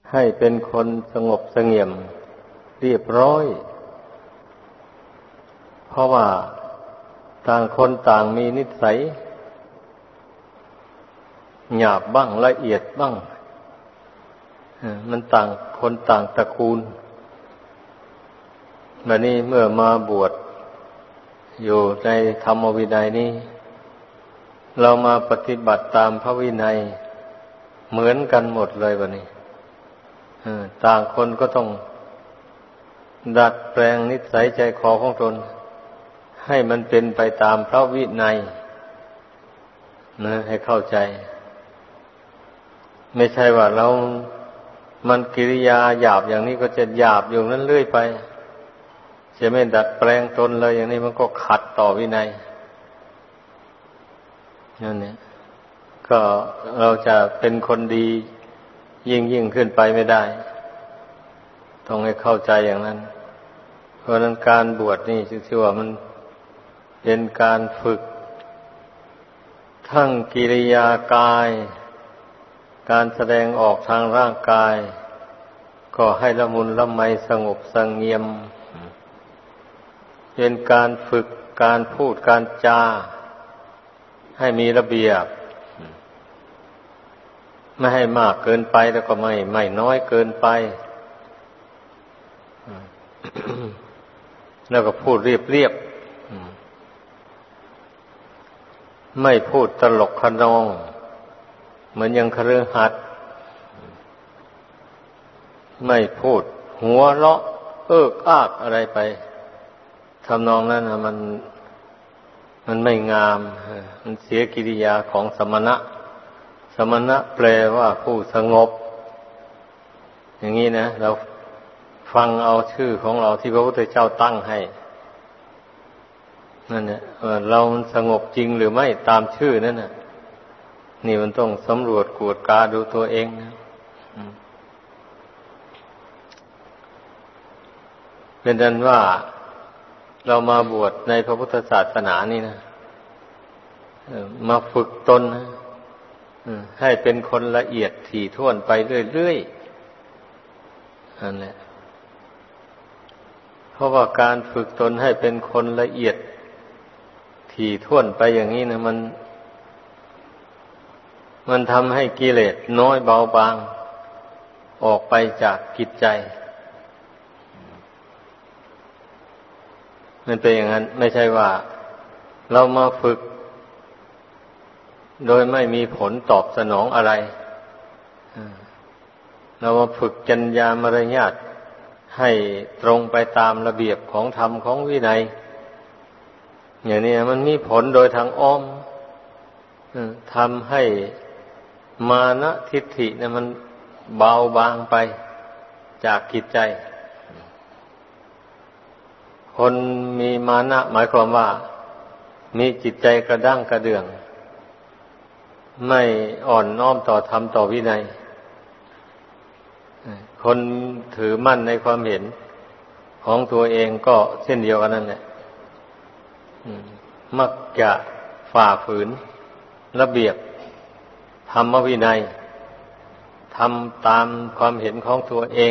ให้เป็นคนสงบเสงี่ยมเรียบร้อยเพราะว่าต่างคนต่างมีนิสัยหยาบบ้างละเอียดบ้างมันต่างคนต่างตระกูลแบบนี้เมื่อมาบวชอยู่ในธรรมวินัยนี้เรามาปฏิบัติตามพระวินัยเหมือนกันหมดเลยแบบนี้ต่างคนก็ต้องดัดแปลงนิสัยใจคอของตนให้มันเป็นไปตามพระวินัยนะให้เข้าใจไม่ใช่ว่ามันกิริยาหยาบอย่างนี้ก็จะหยาบอยู่นั้นเรื่อยไปจะไม่ดัดแปลงตนเลยอย่างนี้มันก็ขัดต่อวินัยนั่นเนี่ยก็เราจะเป็นคนดียิ่งขึ้นไปไม่ได้ต้องให้เข้าใจอย่างนั้นเพราะนั้นการบวชนี่ชื่อว่ามันเป็นการฝึกทั้งกิริยากายการแสดงออกทางร่างกายก็ให้ละมุนละไมสงบเสงี่ยมเป็นการฝึกการพูดการจาให้มีระเบียบไม่ให้มากเกินไปแล้วก็ไม่น้อยเกินไปแล้วก็พูดเรียบไม่พูดตลกขนองเหมือนอย่างคฤหัสถ์ไม่พูดหัวเราะเอิกอักอะไรไปทำนองนั้นนะมันไม่งามมันเสียกิริยาของสมณะสมณะแปลว่าผู้สงบอย่างนี้นะเราฟังเอาชื่อของเราที่พระพุทธเจ้าตั้งให้นั่นเนี่ยเราสงบจริงหรือไม่ตามชื่อนั่นน่ะนี่มันต้องสำรวจกวดกาดูตัวเองนะเป็นดันว่าเรามาบวชในพระพุทธศาสนานี่นะมาฝึกตนนะให้เป็นคนละเอียดถี่ถ้วนไปเรื่อยๆนั่นแหละเพราะว่าการฝึกตนให้เป็นคนละเอียดถี่ถ้วนไปอย่างนี้นะมันทำให้กิเลสน้อยเบาบางออกไปจากจิตใจมันเป็นอย่างนั้นไม่ใช่ว่าเรามาฝึกโดยไม่มีผลตอบสนองอะไรเรามาฝึกจรรยามารยาทให้ตรงไปตามระเบียบของธรรมของวินัยอย่างนี้มันมีผลโดยทางอ้อมทำให้มานะทิฏฐิเนี่ยมันเบาบางไปจากจิตใจคนมีมานะหมายความว่ามีจิตใจกระด้างกระเดื่องไม่อ่อนน้อมต่อธรรมต่อวินัยคนถือมั่นในความเห็นของตัวเองก็เช่นเดียวกันนั่นแหละมักจะฝ่าฝืนระเบียบธรรมวินัยทำตามความเห็นของตัวเอง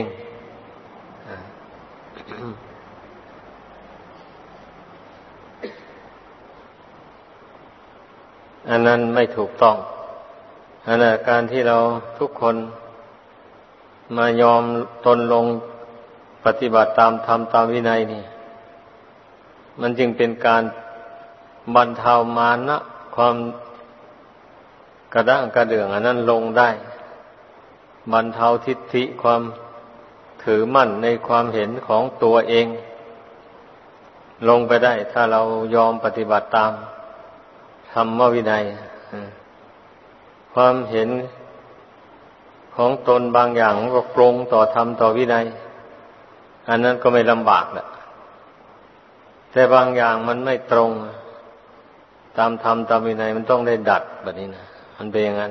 อันนั้นไม่ถูกต้องอันนั้นการที่เราทุกคนมายอมตนลงปฏิบัติตามธรรมตามวินัยนี่มันจึงเป็นการบรรเทามานะความกระด้างกระเดื่องอันนั้นลงได้บรรเทาทิฏฐิความถือมั่นในความเห็นของตัวเองลงไปได้ถ้าเรายอมปฏิบัติตามธรรมวินัยความเห็นของตนบางอย่างก็ตรงต่อธรรมต่อวินัยอันนั้นก็ไม่ลำบากแหละแต่บางอย่างมันไม่ตรงตามธรรมตามวินัยมันต้องได้ดัดแบบนี้นะมันเป็นอย่างนั้น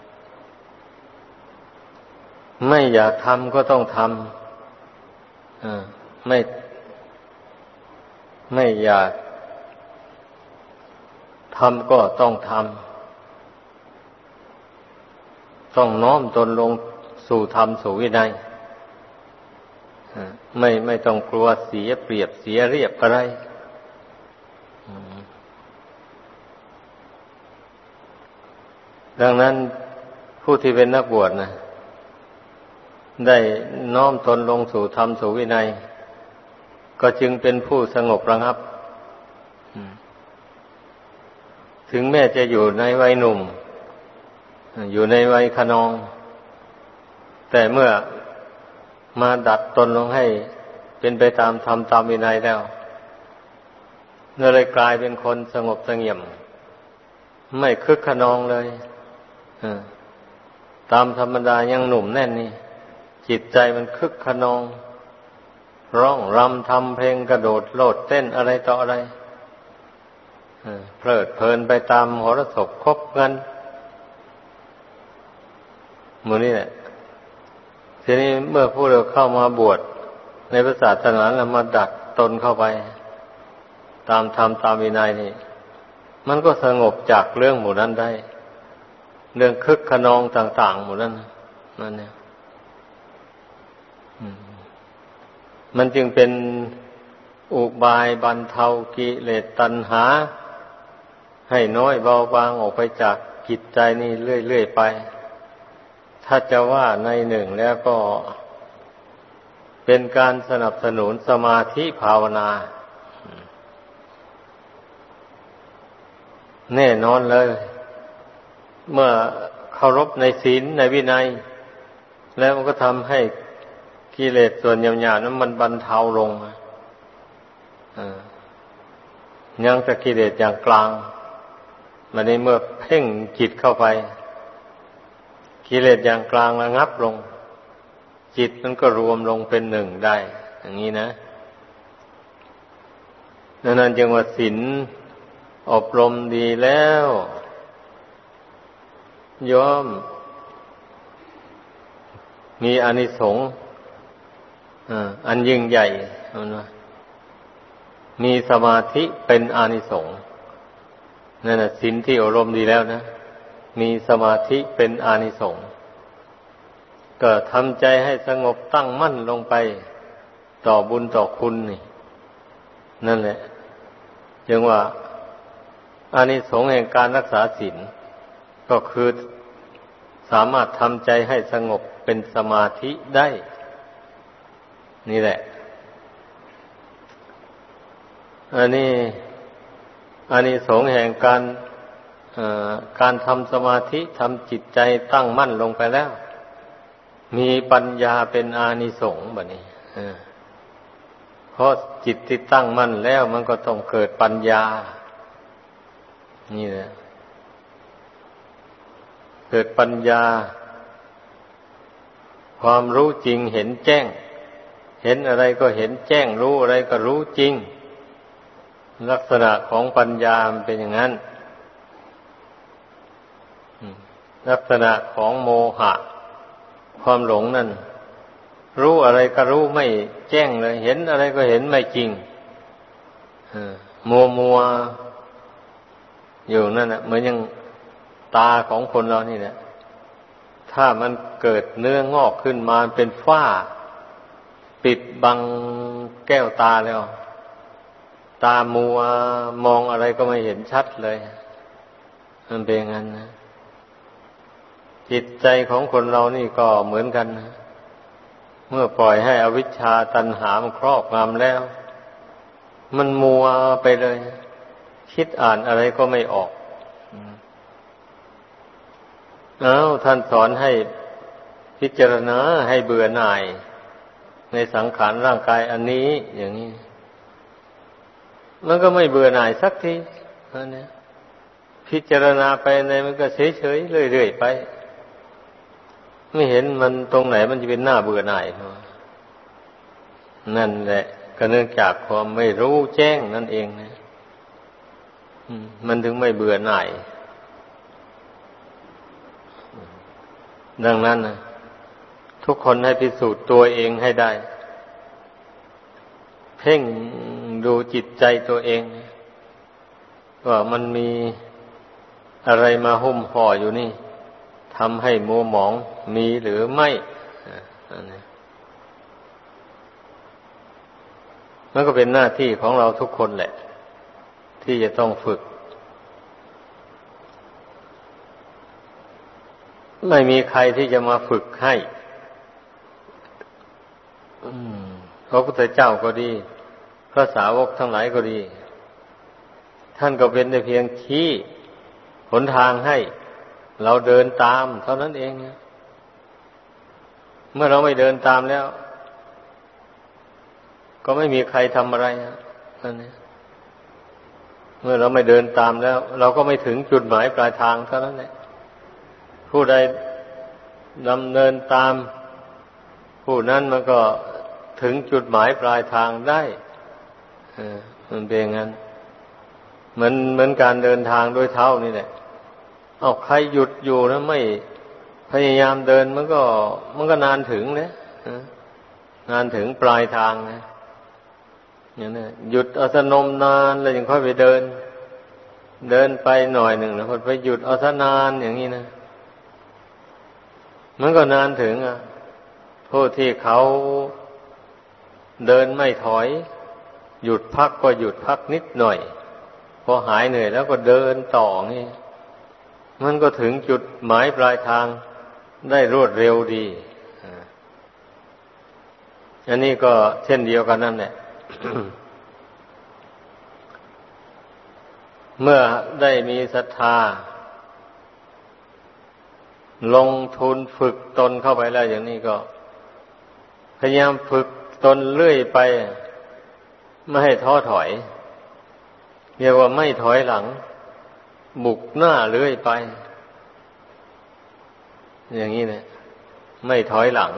ไม่อยากทำก็ต้องทำไม่อยากทำก็ต้องทำต้องน้อมตนลงสู่ธรรมสู่วินัยไม่ต้องกลัวเสียเปรียบเสียเรียบอะไรดังนั้นผู้ที่เป็นนักบวชนะได้น้อมตนลงสู่ธรรมสู่วินัยก็จึงเป็นผู้สงบระงับถึงแม้จะอยู่ในวัยหนุ่มอยู่ในวัยคะนองแต่เมื่อมาดัดตนลงให้เป็นไปตามธรรมตามวินัยแล้วเลยกลายเป็นคนสงบเสงี่ยมไม่คึกคะนองเลยตามธรรมดายังหนุ่มแน่นนี่จิตใจมันคึกคะนองร้องรำทำเพลงกระโดดโลดเต้นอะไรต่ออะไรเพลิดเพลินไปตามโหรสพคบกันหมู่นี้แหละทีนี้เมื่อผู้เราเข้ามาบวชในพระศาสนาแล้วมาดัดตนเข้าไปตามธรรมตามวินัยนี่มันก็สงบจากเรื่องหมู่นั้นได้เรื่องคึกคะนองต่างๆหมู่นั้นนั่นเนี่ยมันจึงเป็นอุบายบรรเทากิเลสตัณหาให้น้อยเบาบางออกไปจากจิตใจนี่เรื่อยๆไปถ้าจะว่าในหนึ่งแล้วก็เป็นการสนับสนุนสมาธิภาวนาแน่นอนเลยเมื่อเคารพในศีลในวินัยแล้วมันก็ทำให้กิเลสส่วนหยาบๆนั้นมันบรรเทาลงยังแต่กิเลสอย่างกลางมันในเมื่อเพ่งจิตเข้าไปกิเลสอย่างกลางระงับลงจิตมันก็รวมลงเป็นหนึ่งได้อย่างนี้นะนั่นจึงว่าศีลอบรมดีแล้วย่อมมีอานิสงส์อันยิ่งใหญ่มีสมาธิเป็นอานิสงส์นั่นน่ะศีลที่อบรมดีแล้วนะมีสมาธิเป็นอานิสงส์ก็ทำใจให้สงบตั้งมั่นลงไปต่อบุญต่อคุณนี่นั่นแหละจึงว่าอานิสงส์แห่งการรักษาศีลก็คือสามารถทำใจให้สงบเป็นสมาธิได้นี่แหละอันนี้อานิสงส์แห่งการทำสมาธิทำจิตใจตั้งมั่นลงไปแล้วมีปัญญาเป็นอานิสงส์บัดนี้เพราะจิตที่ตั้งมั่นแล้วมันก็ต้องเกิดปัญญานี่แหละเกิดปัญญาความรู้จริงเห็นแจ้งเห็นอะไรก็เห็นแจ้งรู้อะไรก็รู้จริงลักษณะของปัญญามันเป็นอย่างนั้นลักษณะของโมหะความหลงนั่นรู้อะไรก็รู้ไม่แจ้งเลยเห็นอะไรก็เห็นไม่จริงมัวอยู่นั่นน่ะเหมือนอย่างตาของคนเรานี่แหละถ้ามันเกิดเนื้องอกขึ้นมาเป็นฝ้าปิดบังแก้วตาแล้วตามัวมองอะไรก็ไม่เห็นชัดเลยมันเป็นอย่างนั้นนะจิตใจของคนเรานี่ก็เหมือนกันนะเมื่อปล่อยให้อวิชชาตัณหามันครอบงำแล้วมันมัวไปเลยคิดอ่านอะไรก็ไม่ออกท่านสอนให้พิจารณาให้เบื่อหน่ายในสังขารร่างกายอันนี้อย่างนี้มันก็ไม่เบื่อหน่ายสักทีนะพิจารณาไปในมันก็เฉยๆเรื่อยๆไปไม่เห็นมันตรงไหนมันจะเป็นหน้าเบื่อหน่ายนั่นแหละก็เนื่องจากความไม่รู้แจ้งนั่นเองนะมันถึงไม่เบื่อหน่ายดังนั้นนะทุกคนให้พิสูจน์ตัวเองให้ได้เพ่งดูจิตใจตัวเองว่ามันมีอะไรมาหุ้มห่ออยู่นี่ทำให้มัวหมองมีหรือไม่อันนี้มันก็เป็นหน้าที่ของเราทุกคนแหละที่จะต้องฝึกไม่มีใครที่จะมาฝึกให้พระพุทธเจ้าก็ดีพระสาวกทั้งหลายก็ดีท่านก็เป็นแต่เพียงชี้หนทางให้เราเดินตามเท่านั้นเองเมื่อเราไม่เดินตามแล้วก็ไม่มีใครทำอะไรนั่นเองเมื่อเราไม่เดินตามแล้วเราก็ไม่ถึงจุดหมายปลายทางเท่านั้นแหละผู้ใดดำเนินตามผู้นั้นมันก็ถึงจุดหมายปลายทางได้มันเป็นอย่างนั้นเหมือนการเดินทางด้วยเท้านี่แหละเอาใครหยุดอยู่แล้วไม่พยายามเดินมันก็นานถึงนะนานถึงปลายทางนะอย่างนี้หยุดเอาสนมนานแล้วยังค่อยไปเดินไปหน่อยหนึ่งแล้วพอไปหยุดเอาซะนานอย่างนี้นะมันก็นานถึงผู้ที่เขาเดินไม่ถอยหยุดพักก็หยุดพักนิดหน่อยพอหายเหนื่อยแล้วก็เดินต่อนี่มันก็ถึงจุดหมายปลายทางได้รวดเร็วดีอันนี้ก็เช่นเดียวกันนั่นแหละ เมื่อได้มีศรัทธาลงทุนฝึกตนเข้าไปแล้วอย่างนี้ก็พยายามฝึกตนเรื่อยไปไม่ให้ท้อถอยเรียกว่าไม่ถอยหลังบุกหน้าเรื่อยไปอย่างนี้เนี่ยไม่ถอยหลัง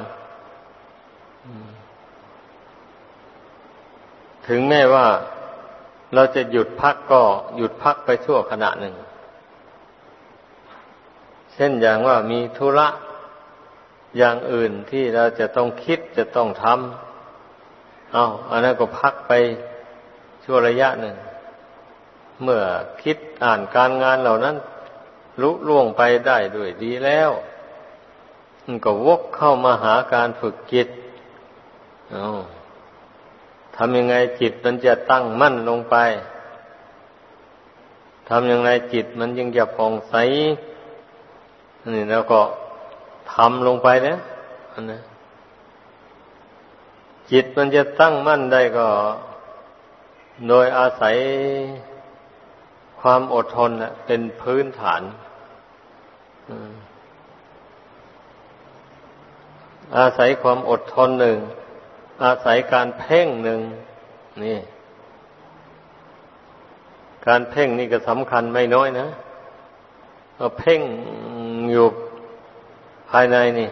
ถึงแม้ว่าเราจะหยุดพักก็หยุดพักไปชั่วขณะหนึ่งเช่นอย่างว่ามีธุระอย่างอื่นที่เราจะต้องคิดจะต้องทำอันนั้นก็พักไปชั่วระยะหนึ่งเมื่อคิดอ่านการงานเหล่านั้นลุล่วงไปได้ด้วยดีแล้วมันก็วกเข้ามาหาการฝึกจิตทำยังไงจิตมันจะตั้งมั่นลงไปทำยังไงจิตมันยังจะผ่องใสนี่แล้วก็ทำลงไปนะจิตมันจะตั้งมั่นได้ก็โดยอาศัยความอดทนเป็นพื้นฐานอาศัยความอดทนหนึ่งอาศัยการเพ่งหนึ่งนี่การเพ่งนี่ก็สำคัญไม่น้อยนะเราเพ่งอยู่ภายในนี่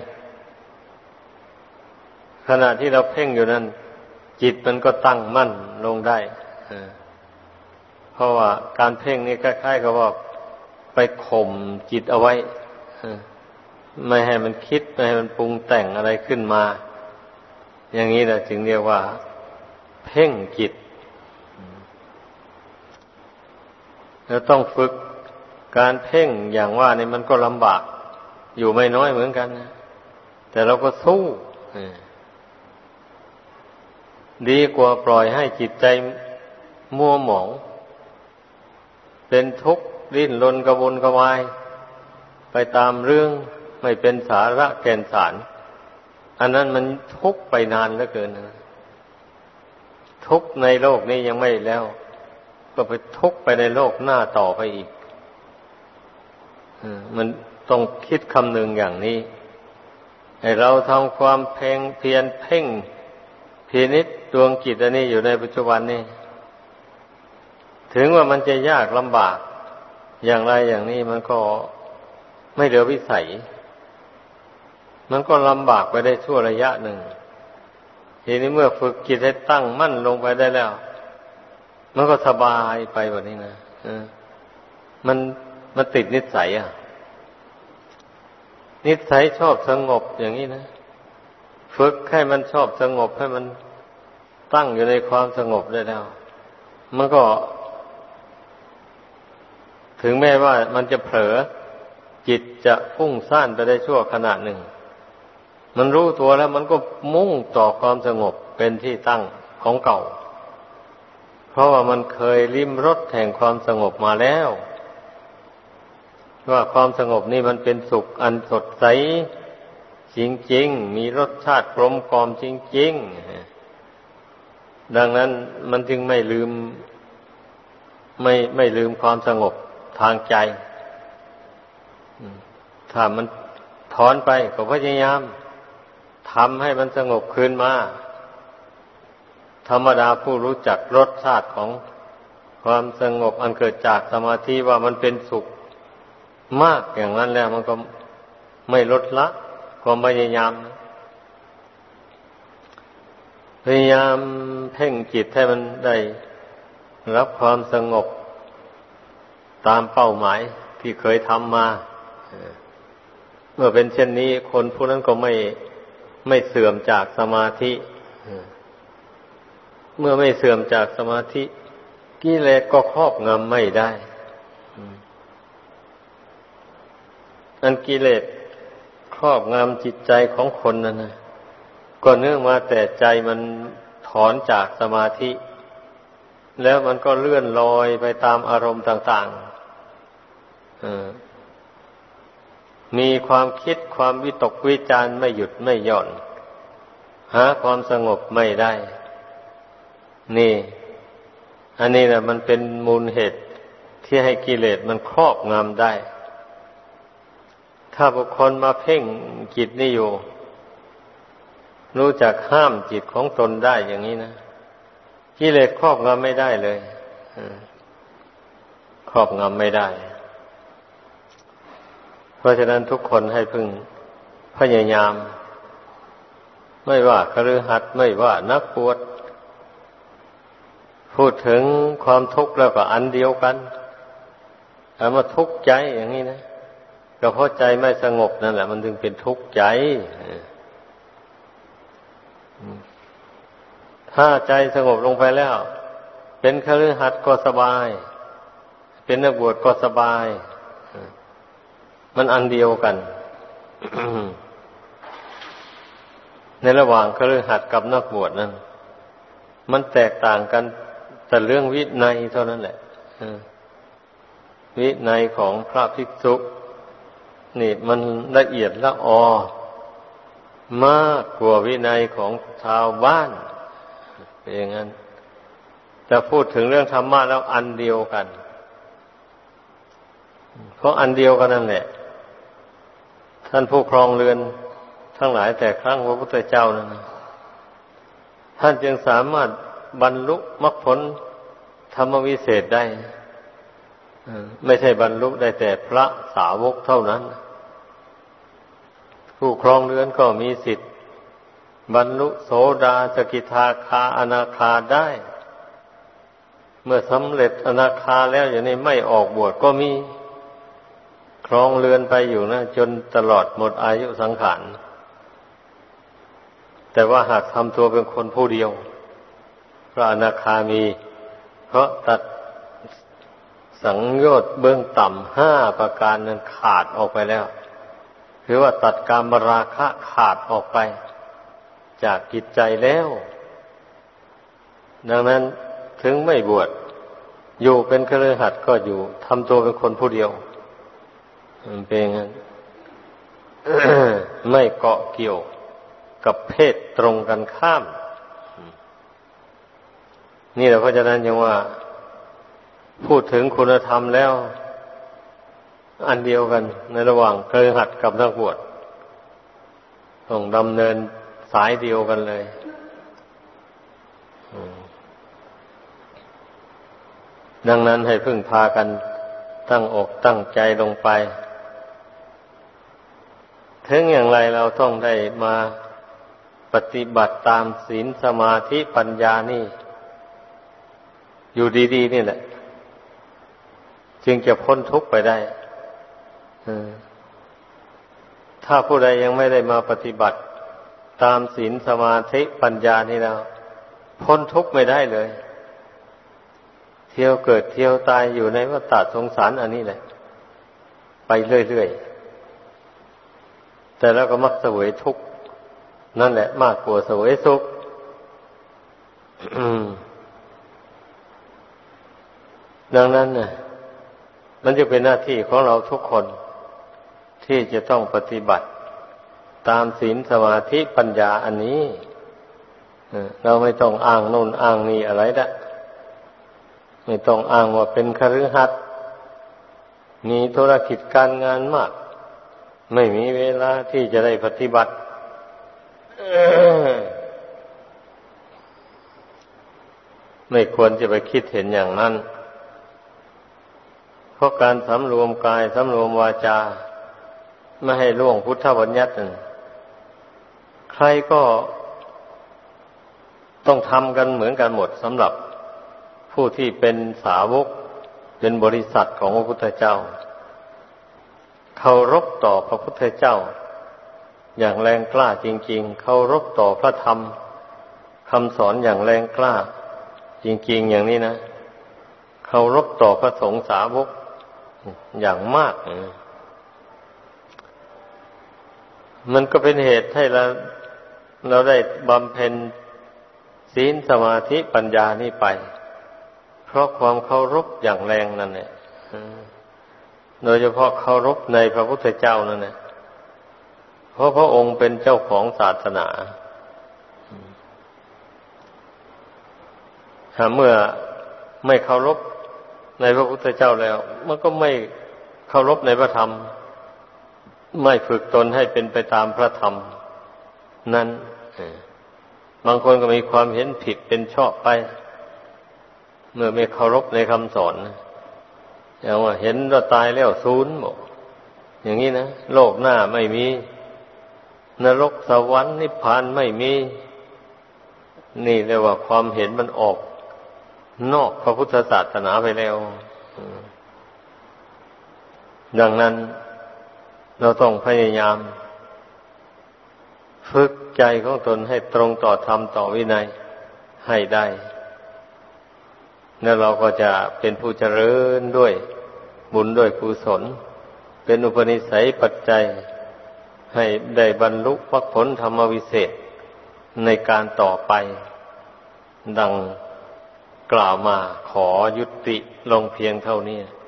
ขณะที่เราเพ่งอยู่นั้นจิตมันก็ตั้งมั่นลงได้เพราะว่าการเพ่งนี่คล้ายๆกับว่าไปข่มจิตเอาไว้ไม่ให้มันคิดไม่ให้มันปรุงแต่งอะไรขึ้นมาอย่างนี้แหละจึงเรียกว่าเพ่งจิตแล้วต้องฝึกการเพ่งอย่างว่านี่มันก็ลำบากอยู่ไม่น้อยเหมือนกันนะแต่เราก็สู้ดีกว่าปล่อยให้จิตใจมัวหมองเป็นทุกข์ดิ้นรนกระวนกระวายไปตามเรื่องไม่เป็นสาระแก่นสารอันนั้นมันทุกข์ไปนานเหลือเกินนะทุกข์ในโลกนี้ยังไม่แล้วก็ไปทุกข์ไปในโลกหน้าต่อไปอีกมันต้องคิดคำนึงอย่างนี้ให้เราทำความเพียรเพ่งพินิจดวงจิตอันนี้อยู่ในปัจจุบันนี้ถึงว่ามันจะยากลำบากอย่างไรอย่างนี้มันก็ไม่เหลือวิสัยมันก็ลำบากไปได้ชั่วระยะหนึ่งทีนี้เมื่อฝึกจิตให้ตั้งมั่นลงไปได้แล้วมันก็สบายไปแบบนี้นะมันติดนิสัยนิสัยชอบสงบอย่างนี้นะฝึกให้มันชอบสงบให้มันตั้งอยู่ในความสงบได้แล้วมันก็ถึงแม้ว่ามันจะเผลอจิตจะฟุ้งซ่านไปได้ชั่วขณะหนึ่งมันรู้ตัวแล้วมันก็มุ่งต่อความสงบเป็นที่ตั้งของเก่าเพราะว่ามันเคยลิ้มรสแห่งความสงบมาแล้วว่าความสงบนี่มันเป็นสุขอันสดใสจริงๆมีรสชาติกลมกล่อมจริงๆดังนั้นมันจึงไม่ลืมความสงบทางใจถ้ามันถอนไปก็พยายามทำให้มันสงบคืนมาธรรมดาผู้รู้จักรสชาติของความสงบอันเกิดจากสมาธิว่ามันเป็นสุขมากอย่างนั้นแล้วมันก็ไม่ลดละความพยายามเพ่งจิตให้มันได้รับความสงบตามเป้าหมายที่เคยทำมาเมื่อเป็นเช่นนี้คนผู้นั้นก็ไม่เสื่อมจากสมาธิเมื่อไม่เสื่อมจากสมาธิกิเลสก็ครอบงำไม่ได้อันกิเลสครอบงำจิตใจของคนนั่นนะก็เนื่องมาแต่ใจมันถอนจากสมาธิแล้วมันก็เลื่อนลอยไปตามอารมณ์ต่างๆมีความคิดความวิตกวิจารณ์ไม่หยุดไม่หย่อนหาความสงบไม่ได้นี่อันนี้แหละมันเป็นมูลเหตุที่ให้กิเลสมันครอบงำได้ถ้าบุคคลมาเพ่งจิตนี่อยู่รู้จักห้ามจิตของตนได้อย่างนี้นะกิเลสครอบงำไม่ได้เลยครอบงำไม่ได้เพราะฉะนั้นทุกคนให้พึงพยายามไม่ว่าคฤหัสถ์ไม่ว่านักบวชพูดถึงความทุกข์แล้วก็อันเดียวกันเอามาทุกข์ใจอย่างนี้นะก็เพราะใจไม่สงบนั่นแหละมันถึงเป็นทุกข์ใจถ้าใจสงบลงไปแล้วเป็นคฤหัสถ์ก็สบายเป็นนักบวชก็สบายมันอันเดียวกัน ในระหว่างคฤหัสถ์กับนักบวชนั้นมันแตกต่างกันแต่เรื่องวินัยเท่านั้นแหละวินัยของพระภิกษุนี่มันละเอียดละออมากกว่าวินัยของชาวบ้านเป็นอย่างนั้นแต่พูดถึงเรื่องธรรมะแล้วอันเดียวกันเพราะอันเดียวกันนั่นแหละท่านผู้ครองเรือนทั้งหลายแต่ครั้งพระพุทธเจ้านั้นท่านจึงสามารถบรรลุมรรคผลธรรมวิเศษได้ไม่ใช่บรรลุได้แต่พระสาวกเท่านั้นผู้ครองเรือนก็มีสิทธิ์บรรลุโสดาสกิทาคาอนาคาได้เมื่อสำเร็จอนาคาแล้วอย่างนี้ไม่ออกบวชก็มีครองเรือนไปอยู่นะจนตลอดหมดอายุสังขารแต่ว่าหากทำตัวเป็นคนผู้เดียวพระอนาคามีเพราะตัดสังโยชน์เบื้องต่ำ5ประการนั้นขาดออกไปแล้วคือว่าตัดกามราคะขาดออกไปจากจิตใจแล้วดังนั้นถึงไม่บวชอยู่เป็นคฤหัสถ์ก็อยู่ทำตัวเป็นคนผู้เดียวเป็นอย่างนั้น ไม่เกาะเกี่ยวกับเพศตรงกันข้ามนี่แหละเพราะฉะนั้นจึงว่าพูดถึงคุณธรรมแล้วอันเดียวกันในระหว่างคฤหัสถ์กับนักบวชต้องดำเนินสายเดียวกันเลยดังนั้นให้พึ่งพากันตั้งอกตั้งใจลงไปถึงอย่างไรเราต้องได้มาปฏิบัติตามศีลสมาธิปัญญานี่อยู่ดีๆนี่แหละจึงจะพ้นทุกข์ไปได้ถ้าผู้ใดยังไม่ได้มาปฏิบัติตามศีลสมาธิปัญญานี่แล้วพ้นทุกข์ไม่ได้เลยเที่ยวเกิดเที่ยวตายอยู่ในวัฏสงสารอันนี้แหละไปเรื่อยๆแต่แล้วก็มักเสวยทุกข์นั่นแหละมากกว่าเสวยสุข ดังนั้นน่ะมันจะเป็นหน้าที่ของเราทุกคนที่จะต้องปฏิบัติตามศีลสมาธิปัญญาอันนี้เราไม่ต้องอ้างโน่นอ้างนี่อะไรละไม่ต้องอ้างว่าเป็นคฤหัสถ์มีธุรกิจการงานมากไม่มีเวลาที่จะได้ปฏิบัติ ไม่ควรจะไปคิดเห็นอย่างนั้นเพราะการสำรวมกายสำรวมวาจาไม่ให้ล่วงพุทธบัญญัตินั้นใครก็ต้องทำกันเหมือนกันหมดสำหรับผู้ที่เป็นสาวกเป็นบริษัทของพระพุทธเจ้าเคารพต่อพระพุทธเจ้าอย่างแรงกล้าจริงๆเคารพต่อพระธรรมคำสอนอย่างแรงกล้าจริงๆอย่างนี้นะเคารพต่อพระสงฆ์สาวกอย่างมากมันก็เป็นเหตุให้เราได้บำเพ็ญศีลสมาธิปัญญานี้ไปเพราะความเคารพอย่างแรงนั่นแหละโดยเฉพาะเคารพในพระพุทธเจ้านั่นแหละเพราะพระองค์เป็นเจ้าของศาสนาถ้าเมื่อไม่เคารพในพระพุทธเจ้าแล้วมันก็ไม่เคารพในพระธรรมไม่ฝึกตนให้เป็นไปตามพระธรรมนั้นบางคนก็มีความเห็นผิดเป็นชอบไปเมื่อไม่เคารพในคำสอนอย่างว่าเห็นว่าตายแล้วศูนย์บอกอย่างนี้นะโลกหน้าไม่มีนรกสวรรค์นิพพานไม่มีนี่เรียกว่าความเห็นมันออกนอกพระพุทธศาสนาไปแล้วดังนั้นเราต้องพยายามฝึกใจของตนให้ตรงต่อธรรมต่อวินัยให้ได้แล้วเราก็จะเป็นผู้เจริญด้วยบุญด้วยกุศลเป็นอุปนิสัยปัจจัยให้ได้บรรลุมรรคผลธรรมวิเศษในการต่อไปดังกล่าวมาขอยุติลงเพียงเท่านี้